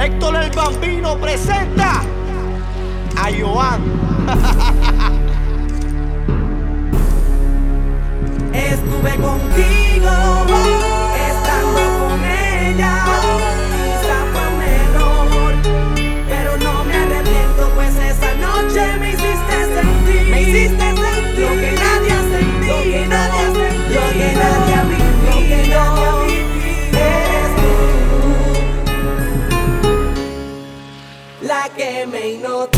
Héctor el Bambino presenta a Joan. Estuve contigo, estando con ella. Quizá fue un error, pero no me arrepiento, pues esa noche me hiciste sentir lo que nadie ha sentido, lo que nadie ha vivido. Eres tú la que me hipnotiza.